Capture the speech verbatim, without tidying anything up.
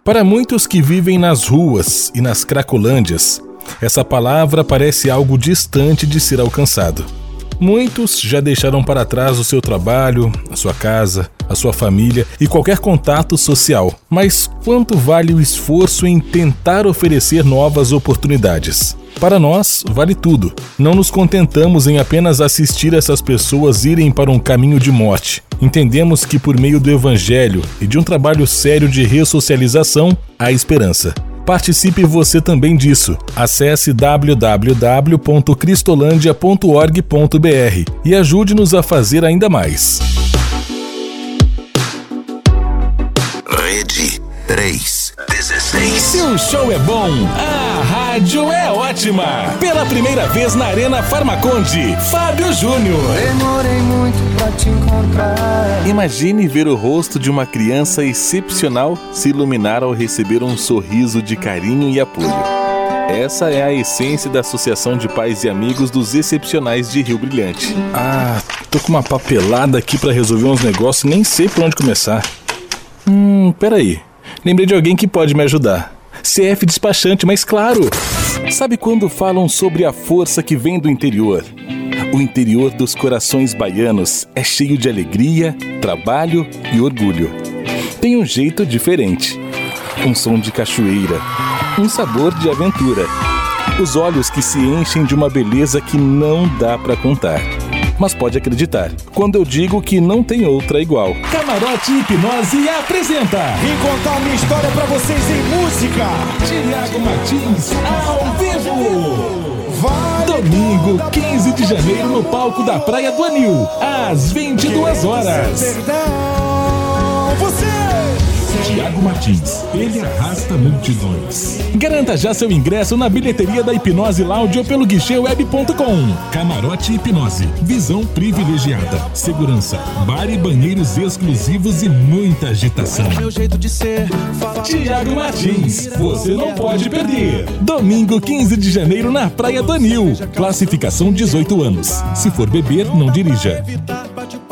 Para muitos que vivem nas ruas e nas cracolândias, essa palavra parece algo distante de ser alcançado. Muitos já deixaram para trás o seu trabalho, a sua casa, a sua família e qualquer contato social. Mas quanto vale o esforço em tentar oferecer novas oportunidades? Para nós, vale tudo. Não nos contentamos em apenas assistir essas pessoas irem para um caminho de morte. Entendemos que por meio do Evangelho e de um trabalho sério de ressocialização, há esperança. Participe você também disso. Acesse w w w ponto cristolândia ponto org ponto b r e ajude-nos a fazer ainda mais. Rede três dezesseis. Se o show é bom, a rádio é ótima. Pela primeira vez na Arena Farmaconde, Fábio Júnior. Demorei muito pra te encontrar. Imagine ver o rosto de uma criança excepcional se iluminar ao receber um sorriso de carinho e apoio. Essa é a essência da Associação de Pais e Amigos dos Excepcionais de Rio Brilhante. Ah, tô com uma papelada aqui pra resolver uns negócios e nem sei por onde começar. Hum, peraí. Lembrei de alguém que pode me ajudar. C F Despachante, mas claro! Sabe quando falam sobre a força que vem do interior? O interior dos corações baianos é cheio de alegria, trabalho e orgulho. Tem um jeito diferente. Um som de cachoeira. Um sabor de aventura. Os olhos que se enchem de uma beleza que não dá pra contar. Mas pode acreditar, quando eu digo que não tem outra igual. Camarote Hipnose apresenta Vim contar minha história pra vocês em música. Tiago Martins ao vivo. Vai. Domingo, quinze de janeiro, no palco da Praia do Anil, às vinte e duas horas. Perdão, você. Tiago Martins, ele arrasta multidões. Garanta já seu ingresso na bilheteria da Hipnose Lounge ou pelo guichê web ponto com. Camarote Hipnose, visão privilegiada, segurança, bar e banheiros exclusivos e muita agitação. Meu jeito de ser. Tiago Martins, você não pode perder. Domingo, quinze de janeiro, na Praia do Anil. Classificação dezoito anos. Se for beber, não dirija.